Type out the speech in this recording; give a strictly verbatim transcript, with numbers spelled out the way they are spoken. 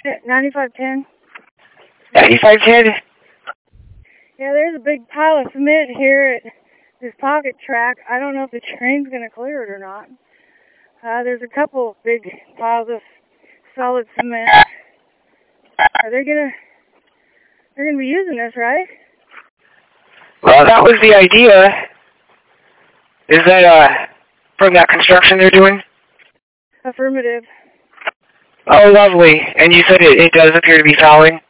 ninety-five ten. ninety-five ten? Yeah, there's a big pile of cement here at this pocket track. I don't know if the train's going to clear it or not. Uh, there's a couple big piles of solid cement. Are they going to... They're going to be using this, right? Well, that was the idea. Is that, uh, from that construction they're doing? Affirmative. Oh, lovely. And you said it, it does appear to be fouling?